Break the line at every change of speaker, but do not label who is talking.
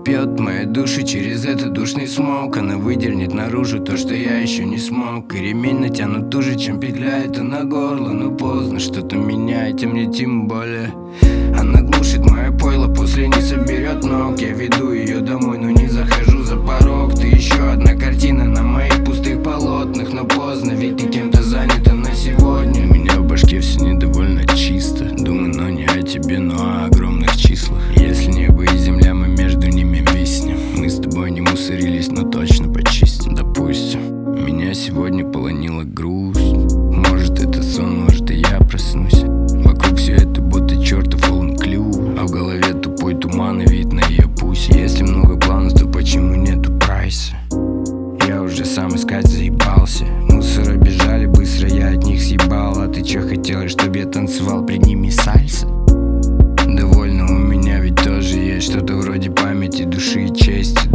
упьет мою душу через этот душный смог. Она выдернет наружу то, что я еще не смог. И ремень натянут туже, чем петля это на горло. Но поздно что-то меняет, и мне тем более. Она глушит мое пойло, после не соберет ног. Я веду ее домой, но не захожу за порог. Ты еще одна картина на моих пустых полотнах. Но поздно, ведь ты кем-то занята на сегодня. У меня в башке все недовольно чисто. Думаю, но не о тебе, но о огромных числах. Если небо и земля, мы между ними виснем. Мы с тобой не мусорились, но точно почистим. Допустим, меня сегодня полонила грусть. Может это сон, может и я проснусь. Вокруг все это будто чертов all-include. А в голове тупой туман и вид на ее пусть. Если много планов, то почему нету прайса? Я уже сам искать заебался. Мусора бежали быстро, я от них съебал. А ты чё хотела, чтобы я танцевал пред ними сальса? Довольно у меня ведь тоже есть что-то вроде памяти, души и чести.